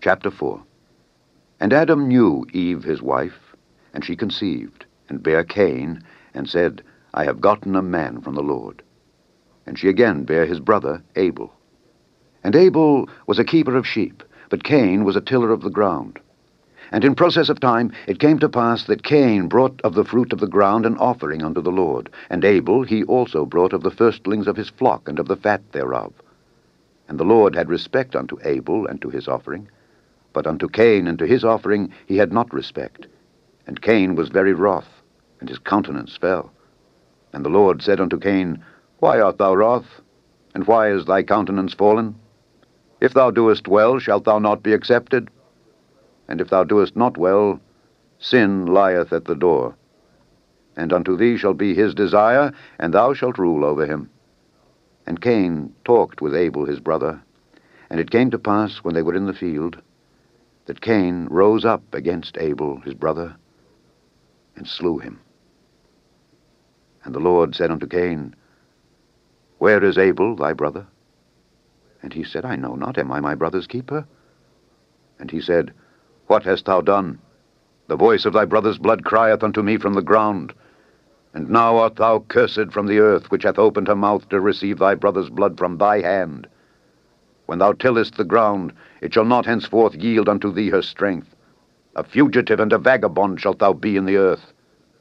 Chapter 4. And Adam knew Eve his wife, and she conceived, and bare Cain, and said, I have gotten a man from the Lord. And she again bare his brother Abel. And Abel was a keeper of sheep, but Cain was a tiller of the ground. And in process of time it came to pass that Cain brought of the fruit of the ground an offering unto the Lord, and Abel he also brought of the firstlings of his flock and of the fat thereof. And the Lord had respect unto Abel and to his offering, but unto Cain and to his offering he had not respect. And Cain was very wroth, and his countenance fell. And the Lord said unto Cain, Why art thou wroth? And why is thy countenance fallen? If thou doest well, shalt thou not be accepted? And if thou doest not well, sin lieth at the door. And unto thee shall be his desire, and thou shalt rule over him. And Cain talked with Abel his brother. And it came to pass, when they were in the field, that Cain rose up against Abel his brother, and slew him. And the Lord said unto Cain, Where is Abel thy brother? And he said, I know not, am I my brother's keeper? And he said, What hast thou done? The voice of thy brother's blood crieth unto me from the ground. And now art thou cursed from the earth, which hath opened her mouth to receive thy brother's blood from thy hand. When thou tillest the ground, it shall not henceforth yield unto thee her strength. A fugitive and a vagabond shalt thou be in the earth.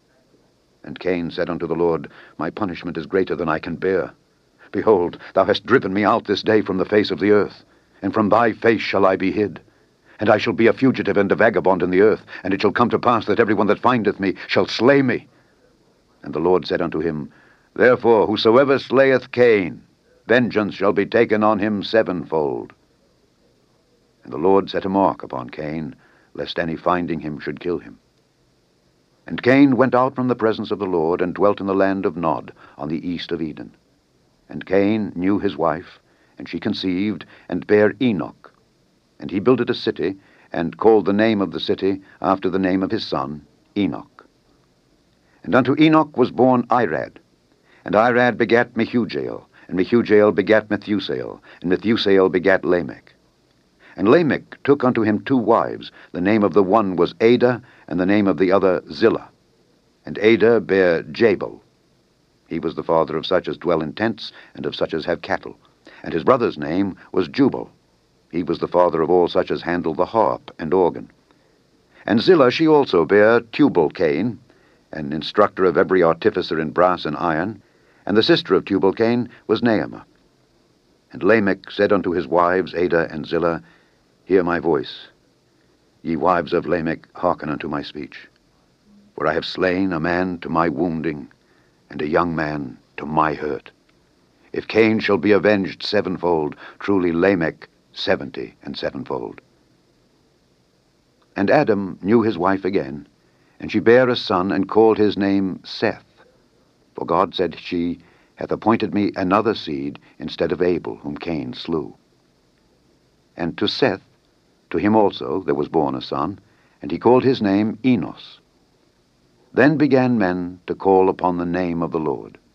And Cain said unto the Lord, My punishment is greater than I can bear. Behold, thou hast driven me out this day from the face of the earth, and from thy face shall I be hid. And I shall be a fugitive and a vagabond in the earth, and it shall come to pass that every one that findeth me shall slay me. And the Lord said unto him, Therefore whosoever slayeth Cain, vengeance shall be taken on him sevenfold. And the Lord set a mark upon Cain, lest any finding him should kill him. And Cain went out from the presence of the Lord, and dwelt in the land of Nod, on the east of Eden. And Cain knew his wife, and she conceived, and bare Enoch. And he builded a city, and called the name of the city after the name of his son, Enoch. And unto Enoch was born Irad. And Irad begat Mehujael, and Mehujael begat Methusael, and Methusael begat Lamech. And Lamech took unto him 2 wives. The name of the one was Adah, and the name of the other Zillah. And Adah bare Jabal. He was the father of such as dwell in tents, and of such as have cattle. And his brother's name was Jubal. He was the father of all such as handle the harp and organ. And Zillah she also bare Tubal-Cain, an instructor of every artificer in brass and iron. And the sister of Tubal-Cain was Naamah. And Lamech said unto his wives Adah and Zillah, Hear my voice. Ye wives of Lamech, hearken unto my speech. For I have slain a man to my wounding, and a young man to my hurt. If Cain shall be avenged sevenfold, truly Lamech 70 and sevenfold. And Adam knew his wife again, and she bare a son, and called his name Seth. For God, said she, hath appointed me another seed instead of Abel, whom Cain slew. And to Seth, to him also there was born a son, and he called his name Enos. Then began men to call upon the name of the Lord.